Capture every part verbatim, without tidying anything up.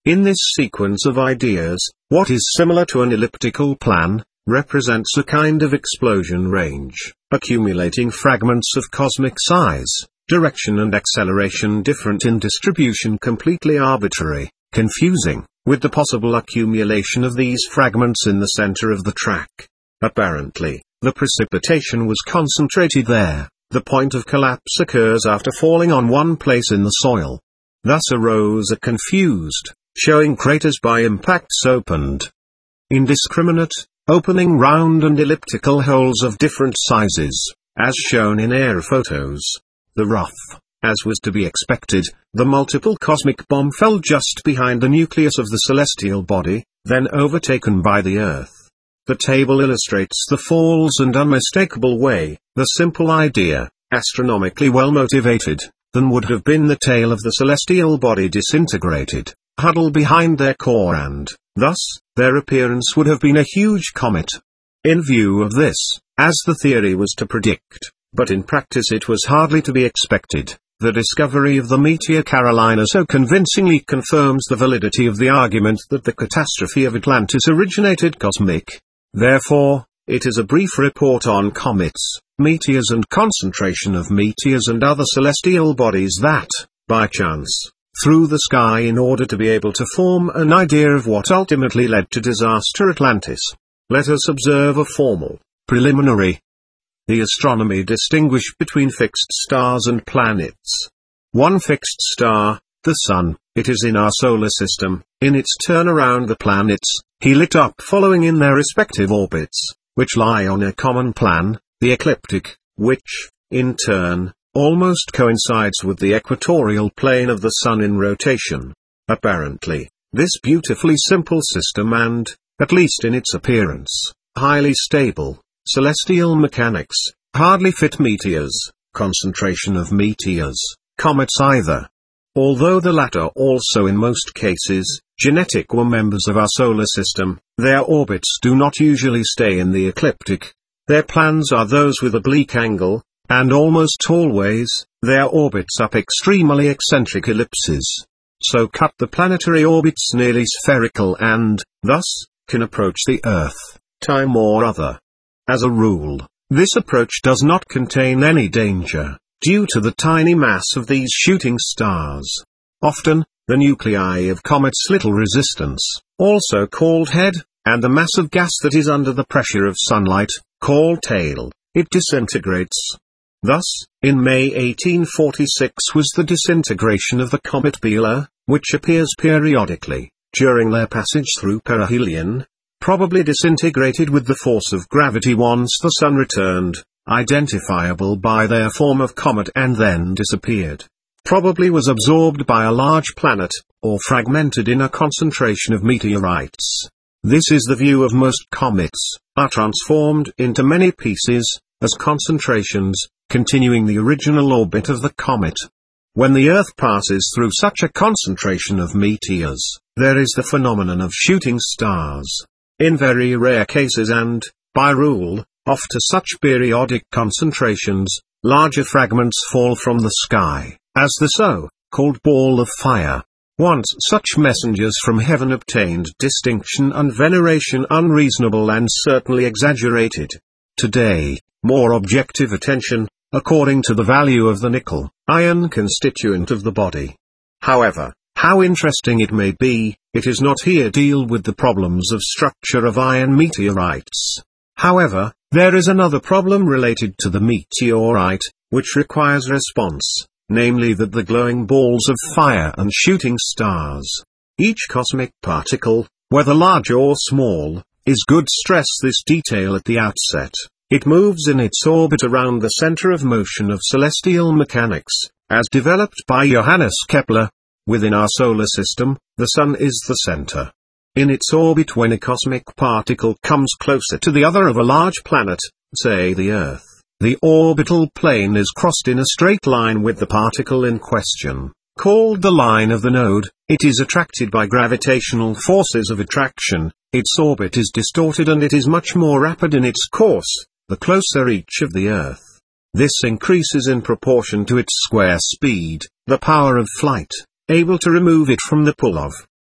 In this sequence of ideas, what is similar to an elliptical plan, represents a kind of explosion range, accumulating fragments of cosmic size, direction and acceleration different in distribution, completely arbitrary, confusing, with the possible accumulation of these fragments in the center of the track. Apparently, the precipitation was concentrated there. The point of collapse occurs after falling on one place in the soil. Thus arose a confused, showing craters by impacts opened. Indiscriminate, opening round and elliptical holes of different sizes, as shown in air photos. The rough, as was to be expected, the multiple cosmic bomb fell just behind the nucleus of the celestial body, then overtaken by the Earth. The table illustrates the falls and unmistakable way, the simple idea, astronomically well motivated, than would have been the tail of the celestial body disintegrated, huddled behind their core, and, thus, their appearance would have been a huge comet. In view of this, as the theory was to predict, but in practice it was hardly to be expected, the discovery of the Meteor Carolina so convincingly confirms the validity of the argument that the catastrophe of Atlantis originated cosmic. Therefore, it is a brief report on comets, meteors and concentration of meteors and other celestial bodies that, by chance, through the sky in order to be able to form an idea of what ultimately led to disaster Atlantis. Let us observe a formal, preliminary. The astronomy distinguished between fixed stars and planets. One fixed star, the Sun, it is in our solar system, in its turn around the planets, he lit up following in their respective orbits, which lie on a common plan, the ecliptic, which, in turn, almost coincides with the equatorial plane of the Sun in rotation. Apparently, this beautifully simple system and, at least in its appearance, highly stable, celestial mechanics, hardly fit meteors, concentration of meteors, comets either. Although the latter also in most cases, genetic were members of our solar system, their orbits do not usually stay in the ecliptic. Their plans are those with oblique angle, and almost always, their orbits up extremely eccentric ellipses. So cut the planetary orbits nearly spherical and, thus, can approach the Earth, time or other. As a rule, this approach does not contain any danger, due to the tiny mass of these shooting stars. Often, the nuclei of comets little resistance, also called head, and the mass of gas that is under the pressure of sunlight, called tail, it disintegrates. Thus, in May eighteen forty-six was the disintegration of the comet Biela, which appears periodically, during their passage through perihelion, probably disintegrated with the force of gravity once the Sun returned, identifiable by their form of comet, and then disappeared. Probably was absorbed by a large planet, or fragmented in a concentration of meteorites. This is the view of most comets, are transformed into many pieces, as concentrations, continuing the original orbit of the comet. When the Earth passes through such a concentration of meteors, there is the phenomenon of shooting stars. In very rare cases and, by rule, after such periodic concentrations, larger fragments fall from the sky, as the so-called ball of fire. Once such messengers from heaven obtained distinction and veneration unreasonable and certainly exaggerated. Today, more objective attention, according to the value of the nickel, iron constituent of the body. However, how interesting it may be, it is not here deal with the problems of structure of iron meteorites. However, there is another problem related to the meteorite, which requires response, namely that the glowing balls of fire and shooting stars. Each cosmic particle, whether large or small, is good stress this detail at the outset. It moves in its orbit around the center of motion of celestial mechanics, as developed by Johannes Kepler. Within our solar system, the Sun is the center. In its orbit, when a cosmic particle comes closer to the other of a large planet, say the Earth, the orbital plane is crossed in a straight line with the particle in question, called the line of the node. It is attracted by gravitational forces of attraction, its orbit is distorted and it is much more rapid in its course, the closer each of the Earth. This increases in proportion to its square speed, the power of flight, able to remove it from the pull of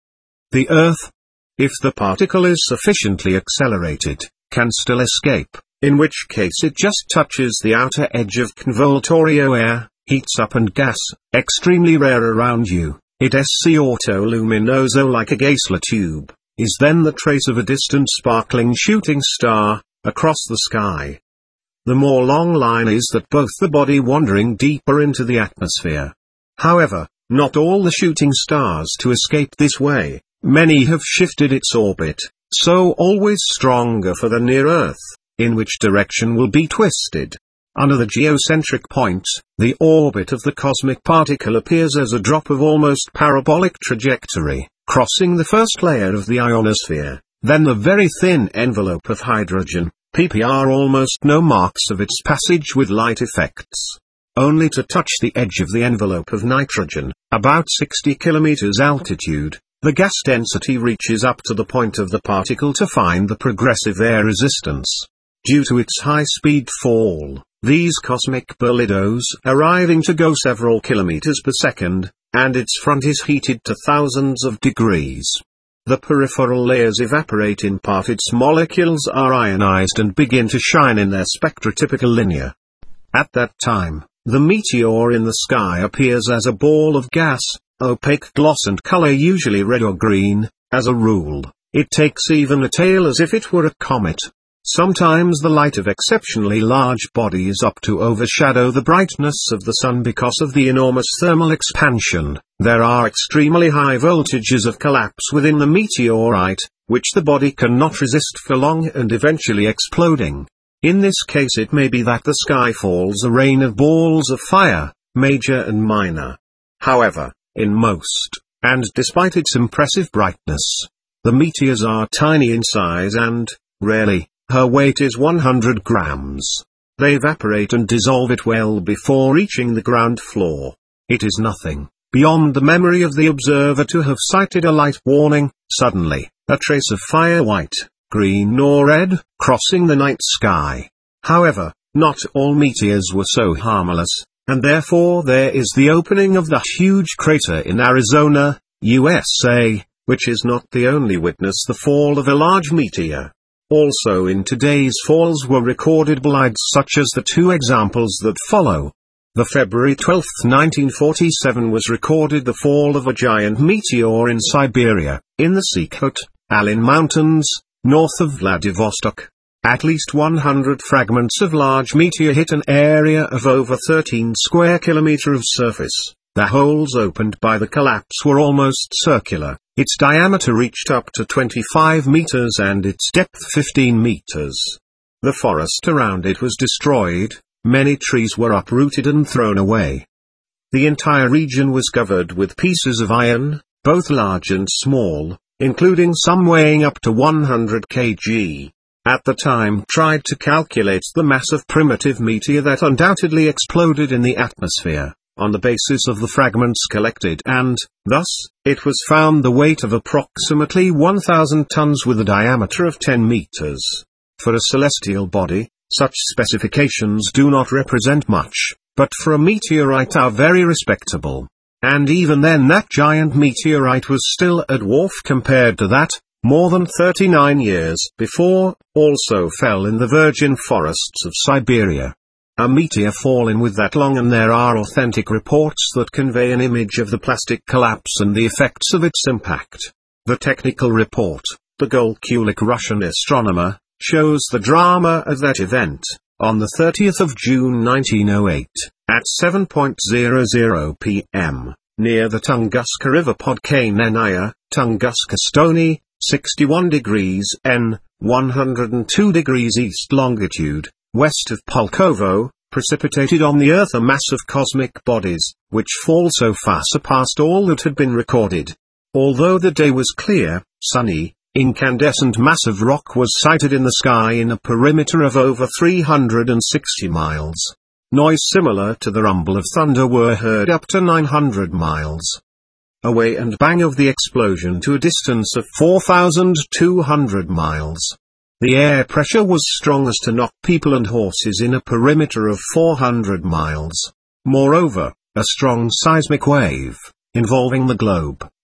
The Earth, if the particle is sufficiently accelerated, can still escape, in which case it just touches the outer edge of convoltorio air, heats up and gas, extremely rare around you, it sc autoluminoso like a Geissler tube, is then the trace of a distant sparkling shooting star, across the sky. The more long line is that both the body wandering deeper into the atmosphere. However, not all the shooting stars to escape this way, many have shifted its orbit, so always stronger for the near Earth, in which direction will be twisted. Under the geocentric point, the orbit of the cosmic particle appears as a drop of almost parabolic trajectory, crossing the first layer of the ionosphere, then the very thin envelope of hydrogen, P P R almost no marks of its passage with light effects. Only to touch the edge of the envelope of nitrogen, about sixty kilometers altitude, the gas density reaches up to the point of the particle to find the progressive air resistance. Due to its high-speed fall, these cosmic bolidos arriving to go several kilometers per second, and its front is heated to thousands of degrees. The peripheral layers evaporate in part, its molecules are ionized and begin to shine in their spectrotypical linear. At that time, the meteor in the sky appears as a ball of gas, opaque gloss and color usually red or green. As a rule, it takes even a tail as if it were a comet. Sometimes the light of exceptionally large bodies up to overshadow the brightness of the sun because of the enormous thermal expansion. There are extremely high voltages of collapse within the meteorite, which the body cannot resist for long and eventually exploding. In this case it may be that the sky falls a rain of balls of fire, major and minor. However, in most, and despite its impressive brightness, the meteors are tiny in size and, rarely, her weight is one hundred grams. They evaporate and dissolve it well before reaching the ground floor. It is nothing beyond the memory of the observer to have sighted a light warning, suddenly, a trace of fire white, green or red, crossing the night sky. However, not all meteors were so harmless, and therefore there is the opening of the huge crater in Arizona, U S A, which is not the only witness the fall of a large meteor. Also in today's falls were recorded bolides such as the two examples that follow. The February twelfth nineteen forty-seven was recorded the fall of a giant meteor in Siberia, in the Sikhote-Alin Mountains, north of Vladivostok. At least one hundred fragments of large meteor hit an area of over thirteen square kilometer of surface. The holes opened by the collapse were almost circular. Its diameter reached up to twenty-five meters and its depth fifteen meters. The forest around it was destroyed, many trees were uprooted and thrown away. The entire region was covered with pieces of iron, both large and small, including some weighing up to one hundred kilograms. At the time tried to calculate the mass of primitive meteor that undoubtedly exploded in the atmosphere, on the basis of the fragments collected and, thus, it was found the weight of approximately one thousand tons with a diameter of ten meters. For a celestial body, such specifications do not represent much, but for a meteorite are very respectable. And even then that giant meteorite was still a dwarf compared to that, more than thirty-nine years before, also fell in the virgin forests of Siberia. A meteor fallen with that long, and there are authentic reports that convey an image of the plastic collapse and the effects of its impact. The technical report, the Golkulik Russian astronomer, shows the drama of that event, on the thirtieth of June nineteen oh eight, at seven hundred p m, near the Tunguska River Podkainenaya, Tunguska Stony, sixty-one degrees N, one hundred two degrees east longitude, west of Pulkovo, precipitated on the Earth a mass of cosmic bodies, which fall so far surpassed all that had been recorded. Although the day was clear, sunny, incandescent mass of rock was sighted in the sky in a perimeter of over three hundred sixty miles. Noise similar to the rumble of thunder were heard up to nine hundred miles away, and bang of the explosion to a distance of four thousand two hundred miles. The air pressure was strong as to knock people and horses in a perimeter of four hundred miles. Moreover, a strong seismic wave, involving the globe,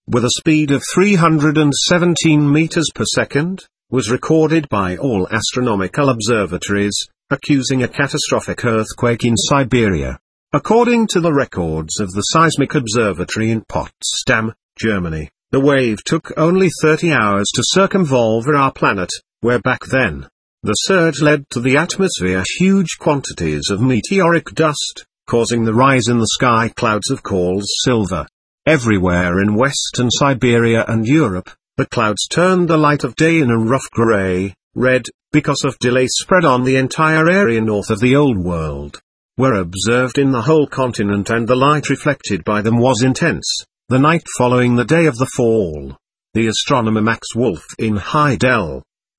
with a speed of three hundred seventeen meters per second, was recorded by all astronomical observatories, accusing a catastrophic earthquake in Siberia. According to the records of the Seismic Observatory in Potsdam, Germany, the wave took only thirty hours to circumvolve our planet, where back then, the surge led to the atmosphere huge quantities of meteoric dust, causing the rise in the sky clouds of coals silver. Everywhere in western Siberia and Europe, the clouds turned the light of day in a rough grey, red, because of delay spread on the entire area north of the Old World. Were observed in the whole continent, and the light reflected by them was intense. The night following the day of the fall, the astronomer Max Wolf in Heidelberg,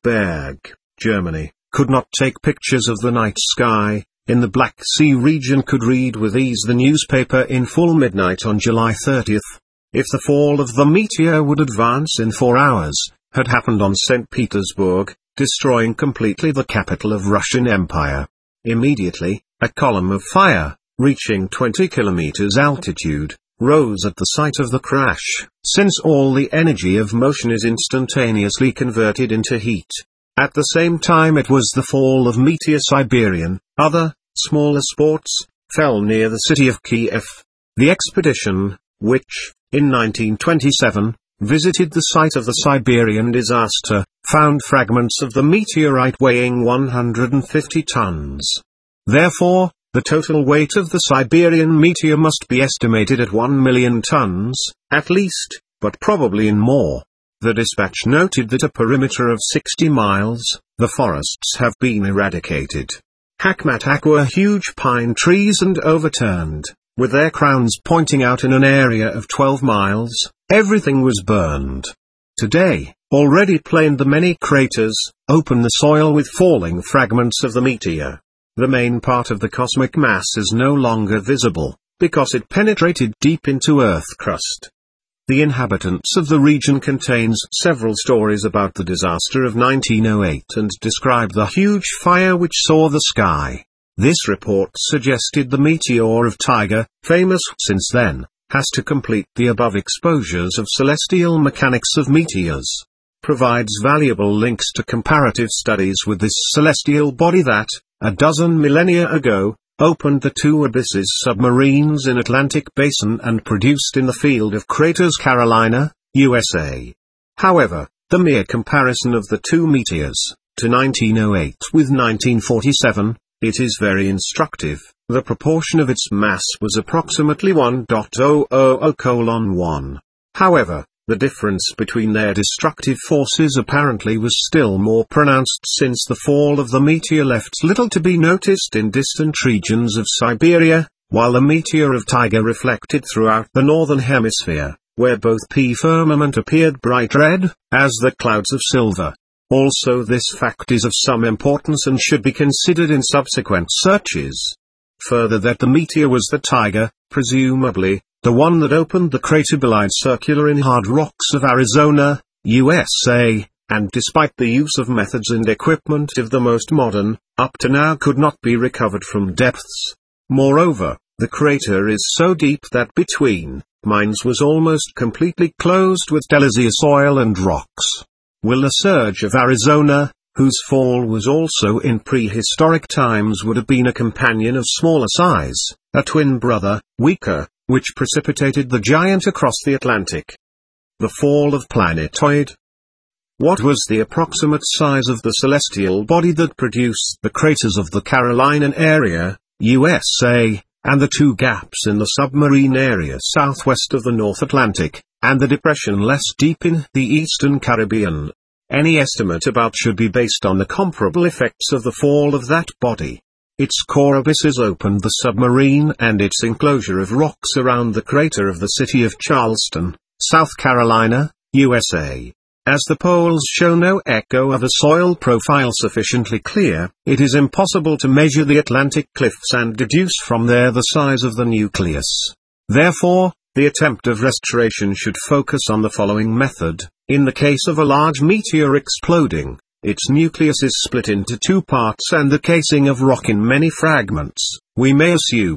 Germany, could not take pictures of the night sky. In the Black Sea region could read with ease the newspaper in full midnight on July thirtieth. If the fall of the meteor would advance in four hours, had happened on Saint Petersburg, destroying completely the capital of Russian Empire. Immediately, a column of fire, reaching twenty kilometers altitude, rose at the site of the crash, since all the energy of motion is instantaneously converted into heat. At the same time it was the fall of Meteor Siberian. Other, smaller spots, fell near the city of Kiev. The expedition, which, in nineteen twenty-seven, visited the site of the Siberian disaster, found fragments of the meteorite weighing one hundred fifty tons. Therefore, the total weight of the Siberian meteor must be estimated at one million tons, at least, but probably in more. The dispatch noted that a perimeter of sixty miles, the forests have been eradicated. Hackmat were huge pine trees and overturned, with their crowns pointing out in an area of twelve miles, everything was burned. Today, already planed the many craters, open the soil with falling fragments of the meteor. The main part of the cosmic mass is no longer visible, because it penetrated deep into Earth crust. The inhabitants of the region contains several stories about the disaster of nineteen oh eight and describe the huge fire which saw the sky. This report suggested the meteor of Tyga, famous since then, has to complete the above exposures of celestial mechanics of meteors. Provides valuable links to comparative studies with this celestial body that, a dozen millennia ago, opened the two abysses submarines in Atlantic Basin and produced in the field of craters Carolina, U S A. However, the mere comparison of the two meteors, to nineteen oh eight with nineteen forty-seven, it is very instructive. The proportion of its mass was approximately one thousand colon one. However, the difference between their destructive forces apparently was still more pronounced, since the fall of the meteor left little to be noticed in distant regions of Siberia, while the meteor of Tyga reflected throughout the northern hemisphere, where both P firmament appeared bright red, as the clouds of silver. Also, this fact is of some importance and should be considered in subsequent searches. Further, that the meteor was the Tyga, presumably, the one that opened the crater Belide Circular in hard rocks of Arizona, U S A, and despite the use of methods and equipment of the most modern, up to now could not be recovered from depths. Moreover, the crater is so deep that between mines was almost completely closed with delazious soil and rocks. Will the surge of Arizona, whose fall was also in prehistoric times, would have been a companion of smaller size, a twin brother, weaker, which precipitated the giant across the Atlantic? The fall of planetoid. What was the approximate size of the celestial body that produced the craters of the Carolina area, U S A, and the two gaps in the submarine area southwest of the North Atlantic, and the depression less deep in the Eastern Caribbean? Any estimate about should be based on the comparable effects of the fall of that body. Its core abysses opened the submarine and its enclosure of rocks around the crater of the city of Charleston, South Carolina, U S A. As the poles show no echo of a soil profile sufficiently clear, it is impossible to measure the Atlantic cliffs and deduce from there the size of the nucleus. Therefore, the attempt of restoration should focus on the following method. In the case of a large meteor exploding, its nucleus is split into two parts and the casing of rock in many fragments. We may assume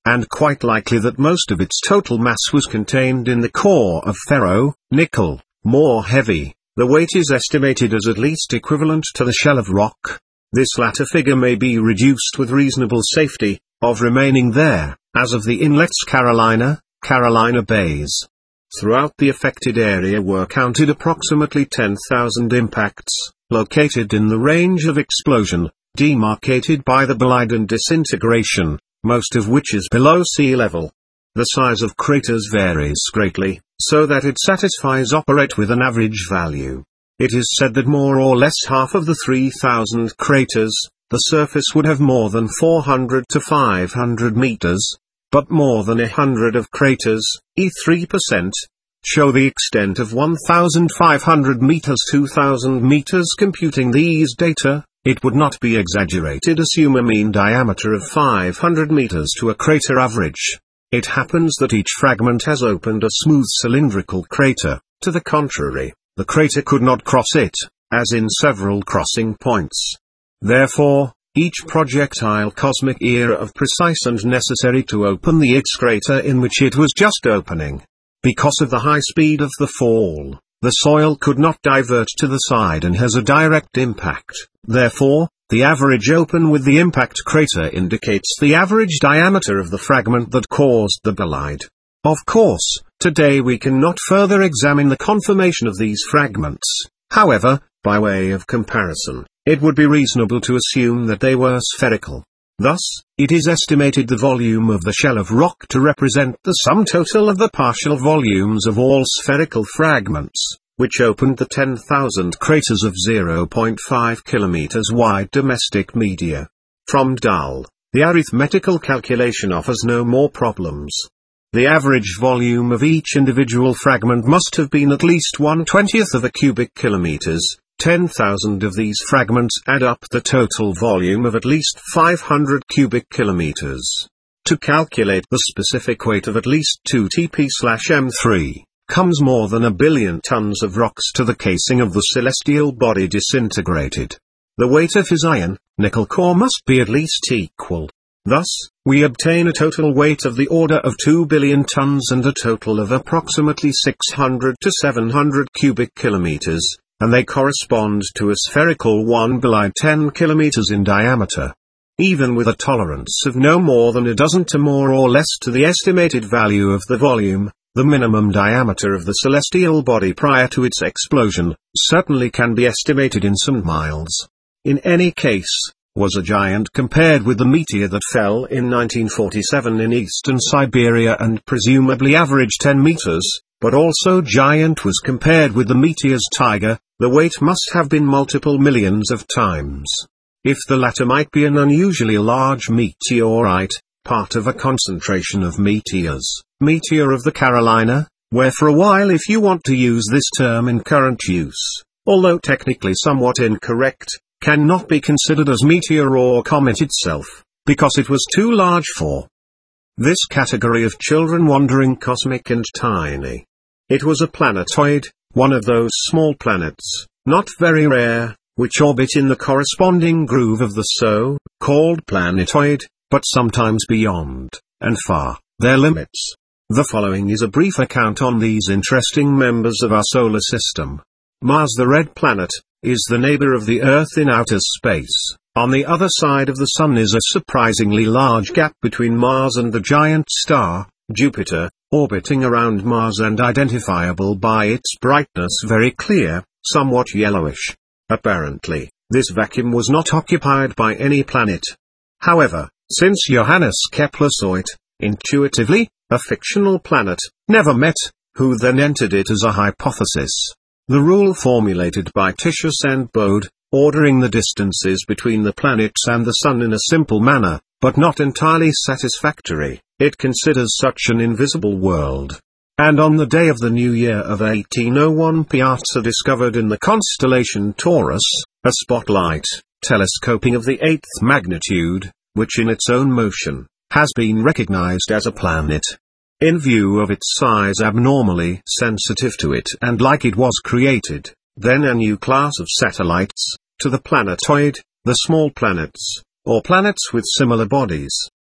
and quite likely that most of its total mass was contained in the core of ferro, nickel. More heavy, the weight is estimated as at least equivalent to the shell of rock. This latter figure may be reduced with reasonable safety, of remaining there, as of the inlets Carolina, Carolina Bays. Throughout the affected area were counted approximately ten thousand impacts, located in the range of explosion, demarcated by the bolide and disintegration, most of which is below sea level. The size of craters varies greatly, so that it satisfies operate with an average value. It is said that more or less half of the three thousand craters, the surface would have more than four hundred to five hundred meters, but more than a hundred of craters, e three percent, show the extent of one thousand five hundred meters two thousand meters. Computing these data, it would not be exaggerated to assume a mean diameter of five hundred meters to a crater average. It happens that each fragment has opened a smooth cylindrical crater. To the contrary, the crater could not cross it, as in several crossing points. Therefore, each projectile cosmic era of precise and necessary to open the X crater in which it was just opening. Because of the high speed of the fall, the soil could not divert to the side and has a direct impact. Therefore, the average open with the impact crater indicates the average diameter of the fragment that caused the bolide. Of course, today we cannot further examine the conformation of these fragments. However, by way of comparison, it would be reasonable to assume that they were spherical. Thus, it is estimated the volume of the shell of rock to represent the sum total of the partial volumes of all spherical fragments, which opened the ten thousand craters of zero point five kilometers wide domestic media. From D A L, the arithmetical calculation offers no more problems. The average volume of each individual fragment must have been at least one twentieth of a cubic kilometers. ten thousand of these fragments add up the total volume of at least five hundred cubic kilometers. To calculate the specific weight of at least two T P M three, comes more than a billion tons of rocks to the casing of the celestial body disintegrated. The weight of his iron, nickel core must be at least equal. Thus, we obtain a total weight of the order of two billion tons and a total of approximately six hundred to seven hundred cubic kilometers, and they correspond to a spherical one bolide ten kilometers in diameter. Even with a tolerance of no more than a dozen to more or less to the estimated value of the volume, the minimum diameter of the celestial body prior to its explosion certainly can be estimated in some miles. In any case, was a giant compared with the meteor that fell in nineteen forty-seven in eastern Siberia and presumably averaged ten meters, but also giant was compared with the meteor's tiger, the weight must have been multiple millions of times. If the latter might be an unusually large meteorite, part of a concentration of meteors, meteor of the Carolina, where for a while, if you want to use this term in current use, although technically somewhat incorrect, cannot be considered as meteor or comet itself, because it was too large for this category of children wandering cosmic and tiny. It was a planetoid, one of those small planets, not very rare, which orbit in the corresponding groove of the so-called planetoid, but sometimes beyond, and far, their limits. The following is a brief account on these interesting members of our solar system. Mars, the red planet, is the neighbor of the Earth in outer space. On the other side of the Sun is a surprisingly large gap between Mars and the giant star, Jupiter, orbiting around Mars and identifiable by its brightness, very clear, somewhat yellowish. Apparently, this vacuum was not occupied by any planet. However, since Johannes Kepler saw it, intuitively, a fictional planet, never met, who then entered it as a hypothesis. The rule formulated by Titius and Bode, ordering the distances between the planets and the Sun in a simple manner, but not entirely satisfactory, it considers such an invisible world. And on the day of the new year of eighteen oh one, Piazza discovered in the constellation Taurus, a spotlight, telescoping of the eighth magnitude, which in its own motion, has been recognized as a planet. In view of its size abnormally sensitive to it and like it was created, then a new class of satellites, to the planetoid, the small planets, or planets with similar bodies.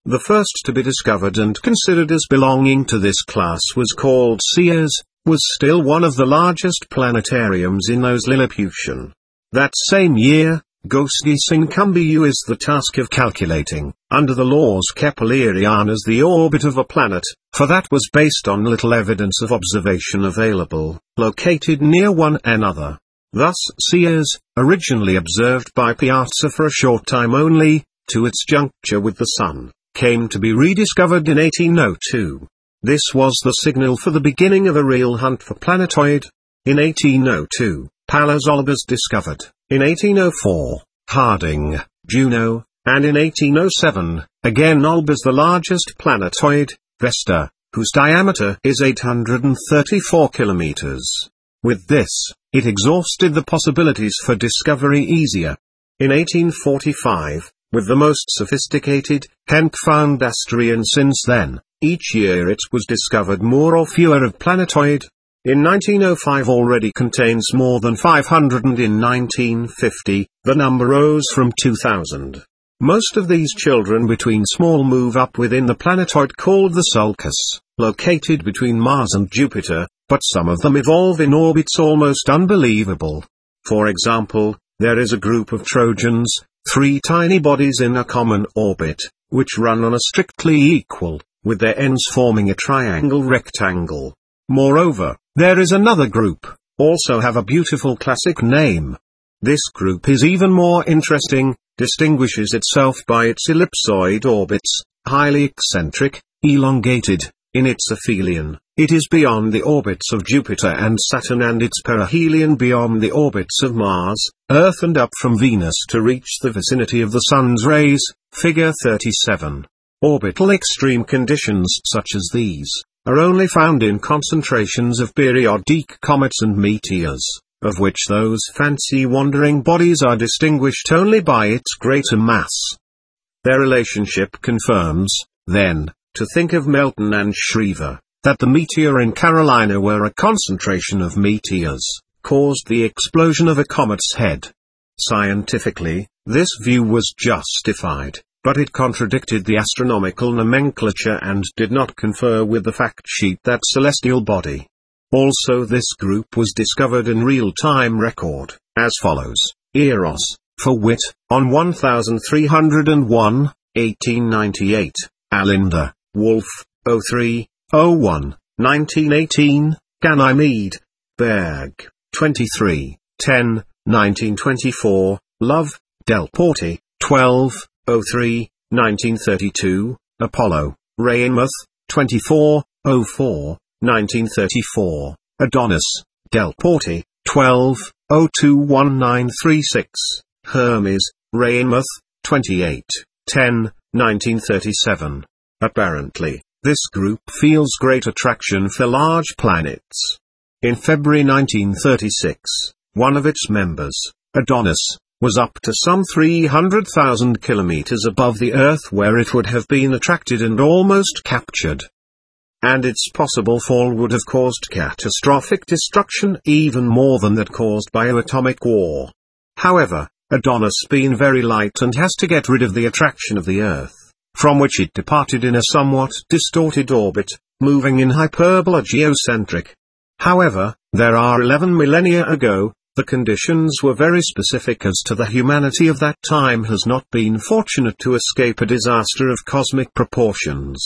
The first to be discovered and considered as belonging to this class was called Ceres, was still one of the largest planetariums in those Lilliputian. That same year, Gössgesincumbu is the task of calculating, under the laws Keplerianas, the orbit of a planet, for that was based on little evidence of observation available, located near one another. Thus Ceres, originally observed by Piazza for a short time only, to its juncture with the Sun, came to be rediscovered in eighteen oh two. This was the signal for the beginning of a real hunt for planetoid. In eighteen oh two, Pallas Albus discovered, in eighteen oh four, Harding, Juno, and in eighteen oh seven, again Albus the largest planetoid, Vesta, whose diameter is eight hundred thirty-four kilometers. With this, it exhausted the possibilities for discovery easier. In eighteen forty-five, with the most sophisticated, Henk found Asterion since then, each year it was discovered more or fewer of planetoid. In nineteen oh five already contains more than five hundred, and in nineteen fifty, the number rose from two thousand. Most of these children between small move up within the planetoid called the sulcus, located between Mars and Jupiter, but some of them evolve in orbits almost unbelievable. For example, there is a group of Trojans, three tiny bodies in a common orbit, which run on a strictly equal, with their ends forming a triangle rectangle. Moreover, there is another group, also have a beautiful classic name. This group is even more interesting, distinguishes itself by its ellipsoid orbits, highly eccentric, elongated. In its aphelion, it is beyond the orbits of Jupiter and Saturn, and its perihelion beyond the orbits of Mars, Earth, and up from Venus to reach the vicinity of the Sun's rays. Figure thirty-seven. Orbital extreme conditions such as these are only found in concentrations of periodic comets and meteors, of which those fancy wandering bodies are distinguished only by its greater mass. Their relationship confirms, then, to think of Melton and Schriever, that the meteor in Carolina, where a concentration of meteors caused the explosion of a comet's head. Scientifically, this view was justified, but it contradicted the astronomical nomenclature and did not confer with the fact sheet that celestial body. Also, this group was discovered in real-time record, as follows: Eros, for wit, on one thousand three hundred one, eighteen ninety-eight, Alinda, Wolf, oh three, oh one, nineteen eighteen, Ganymede, Berg, twenty-three, ten, nineteen twenty-four, Love, Delporte, twelve, oh three, nineteen thirty-two, Apollo, Weymouth, twenty-four, oh four, nineteen thirty-four, Adonis, Delporte, twelve, oh two nineteen thirty-six, Hermes, Weymouth, twenty-eight, ten, nineteen thirty-seven. Apparently, this group feels great attraction for large planets. In February nineteen thirty-six, one of its members, Adonis, was up to some three hundred thousand kilometers above the Earth, where it would have been attracted and almost captured. And its possible fall would have caused catastrophic destruction, even more than that caused by an atomic war. However, Adonis being very light and has to get rid of the attraction of the Earth, from which it departed in a somewhat distorted orbit, moving in hyperbola geocentric. However, there are eleven millennia ago, the conditions were very specific as to the humanity of that time has not been fortunate to escape a disaster of cosmic proportions.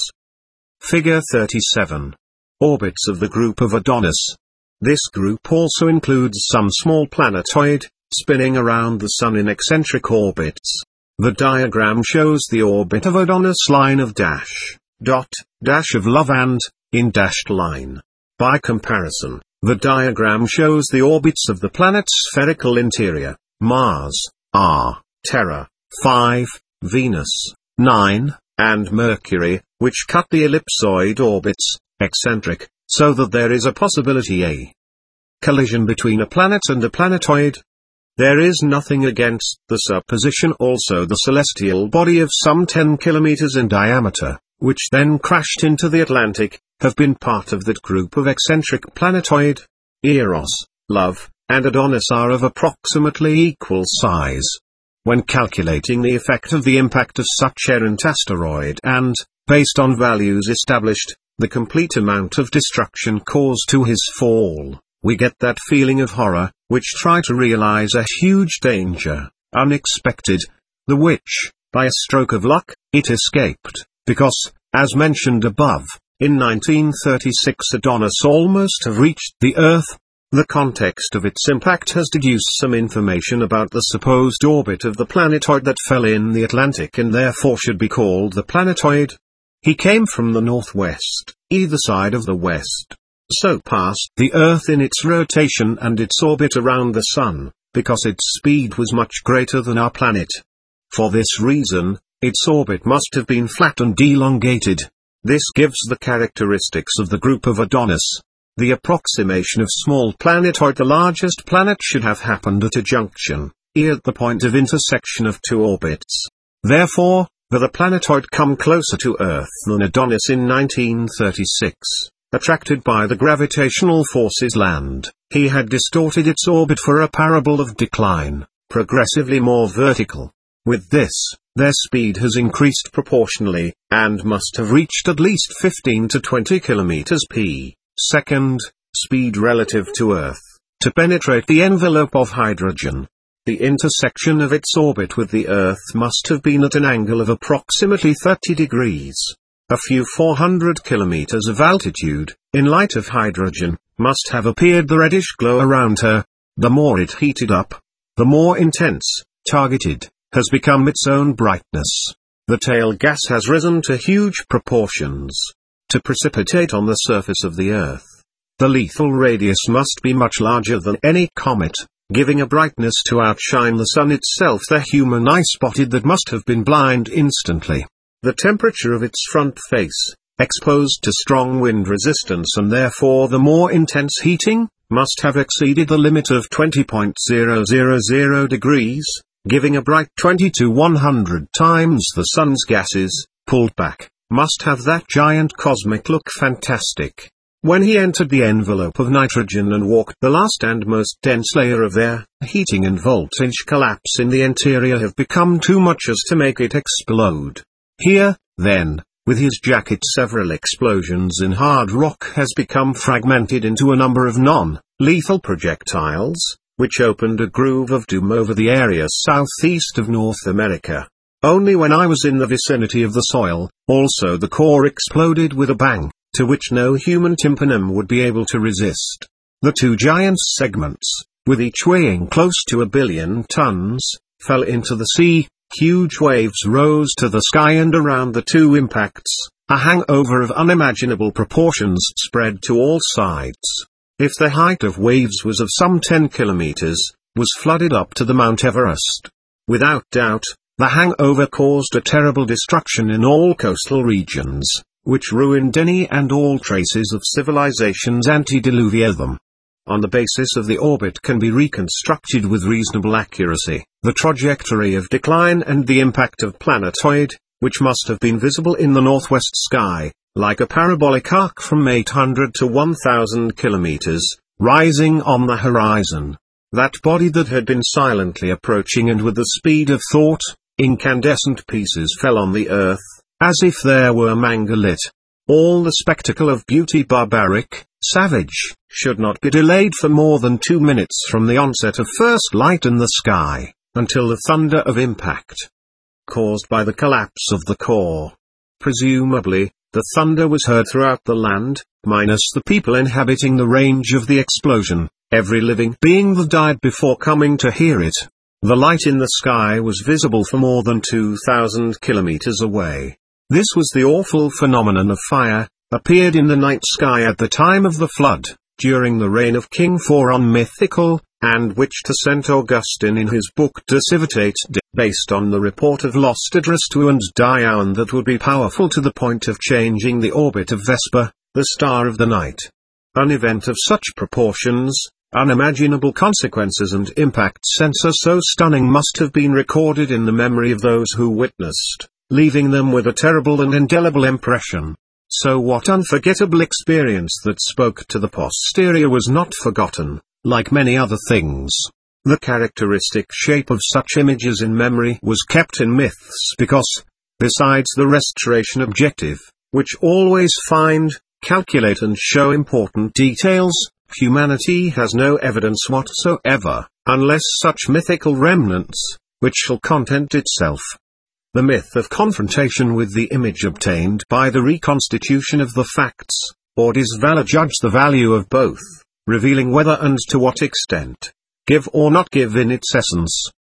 Figure thirty-seven. Orbits of the group of Adonis. This group also includes some small planetoid, spinning around the Sun in eccentric orbits. The diagram shows the orbit of Adonis, line of dash, dot, dash of Love, and, in dashed line. By comparison, the diagram shows the orbits of the planet's spherical interior: Mars, R, Terra, five, Venus, nine, and Mercury, which cut the ellipsoid orbits, eccentric, so that there is a possibility a collision between a planet and a planetoid. There is nothing against the supposition also the celestial body of some ten kilometers in diameter, which then crashed into the Atlantic, have been part of that group of eccentric planetoid. Eros, Love, and Adonis are of approximately equal size. when calculating the effect of the impact of such errant asteroid and, based on values established, the complete amount of destruction caused to his fall, we get that feeling of horror, which try to realize a huge danger, unexpected, the which, by a stroke of luck, it escaped, because, as mentioned above, in nineteen thirty-six Adonis almost have reached the Earth. The context of its impact has deduced some information about the supposed orbit of the planetoid that fell in the Atlantic and therefore should be called the planetoid. He came from the northwest, either side of the west, so passed the Earth in its rotation and its orbit around the Sun, because its speed was much greater than our planet. For this reason, its orbit must have been flat and elongated. This gives the characteristics of the group of Adonis. The approximation of small planetoid the largest planet should have happened at a junction, e at the point of intersection of two orbits. Therefore, for the planetoid come closer to Earth than Adonis in nineteen thirty-six, attracted by the gravitational forces land, he had distorted its orbit for a parabol of decline, progressively more vertical. With this, their speed has increased proportionally, and must have reached at least fifteen to twenty kilometers per second, speed relative to Earth, to penetrate the envelope of hydrogen. The intersection of its orbit with the Earth must have been at an angle of approximately thirty degrees. A few four hundred kilometers of altitude, in light of hydrogen, must have appeared the reddish glow around her. The more it heated up, the more intense, targeted, has become its own brightness. The tail gas has risen to huge proportions. To precipitate on the surface of the Earth, the lethal radius must be much larger than any comet, giving a brightness to outshine the Sun itself. The human eye spotted that must have been blind instantly. The temperature of its front face, exposed to strong wind resistance and therefore the more intense heating, must have exceeded the limit of twenty point zero zero zero degrees, giving a bright twenty to one hundred times the Sun's gases, pulled back, must have that giant cosmic look fantastic. When he entered the envelope of nitrogen and walked the last and most dense layer of air, heating and voltage collapse in the interior have become too much as to make it explode. Here, then, with his jacket several explosions in hard rock has become fragmented into a number of non-lethal projectiles, which opened a groove of doom over the area southeast of North America. Only when I was in the vicinity of the soil, also the core exploded with a bang, to which no human tympanum would be able to resist. The two giant segments, with each weighing close to a billion tons, fell into the sea. Huge waves rose to the sky and around the two impacts, a hangover of unimaginable proportions spread to all sides. If the height of waves was of some ten kilometers, was flooded up to the Mount Everest. Without doubt, the hangover caused a terrible destruction in all coastal regions, which ruined any and all traces of civilization's antediluvianism. On the basis of the orbit can be reconstructed with reasonable accuracy, the trajectory of decline and the impact of planetoid, which must have been visible in the northwest sky, like a parabolic arc from eight hundred to one thousand kilometers, rising on the horizon. That body that had been silently approaching and with the speed of thought, incandescent pieces fell on the earth, as if there were manga lit. All the spectacle of beauty barbaric, savage, should not be delayed for more than two minutes from the onset of first light in the sky, until the thunder of impact, caused by the collapse of the core. Presumably, the thunder was heard throughout the land, minus the people inhabiting the range of the explosion, every living being that died before coming to hear it. The light in the sky was visible for more than two thousand kilometers away. This was the awful phenomenon of fire, appeared in the night sky at the time of the flood, during the reign of King Phoron mythical, and which to Saint Augustine in his book De Civitate Dei, based on the report of lost Idris-two and Dione that would be powerful to the point of changing the orbit of Vesper, the star of the night. An event of such proportions, unimaginable consequences and impact sensor so stunning must have been recorded in the memory of those who witnessed, leaving them with a terrible and indelible impression. So what unforgettable experience that spoke to the posterior was not forgotten, like many other things. The characteristic shape of such images in memory was kept in myths because, besides the restoration objective, which always find, calculate and show important details, humanity has no evidence whatsoever, unless such mythical remnants, which shall content itself. The myth of confrontation with the image obtained by the reconstitution of the facts, or does valor judge the value of both, revealing whether and to what extent, give or not give in its essence,